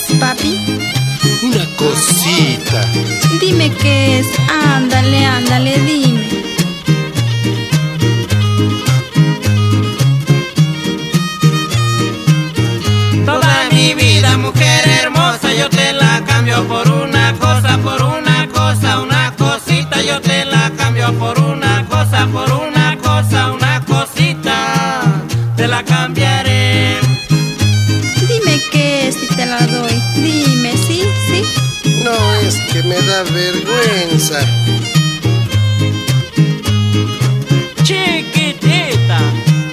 papi? Una cosita. Dime qué es. Ándale, ándale, dime. Toda mi vida, mujer hermosa, yo te la cambio por una cosa, una cosita, yo te la cambio por una cosa, una cosita, te la cambiaré. Dime qué es y te la doy. Dime, sí, sí. No, es que me da vergüenza. Chiquitita.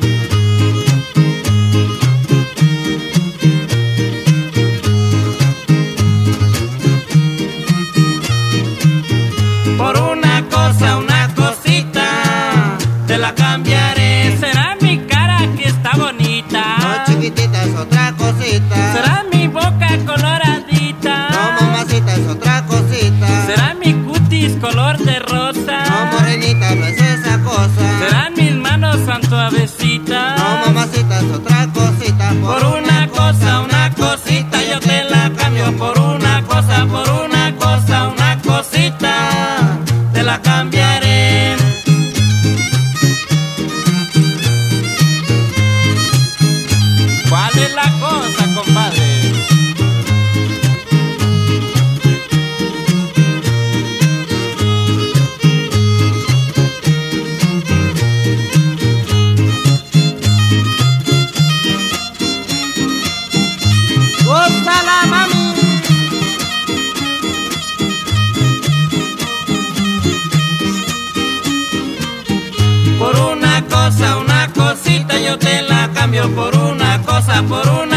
Por una cosa, una cosita, te la cambiaré. ¿Será mi cara que está bonita? No, chiquitita, es otra cosita. ¿Será mi boca coloradita? No, mamacita, es otra cosita. ¿Será mi cutis color de rosa? No, morenita, no es esa cosa. ¿Serán mis manos tan suavecitas? No, mamacita, es otra cosita. Por una cosa, una cosita, yo te la cambio por una cosa, una cosita, te la cambiaré. ¿Cuál es la cosa, compadre? ¡Gózala, mami! Por una cosa, una cosita, yo te la cambio por una cosa, una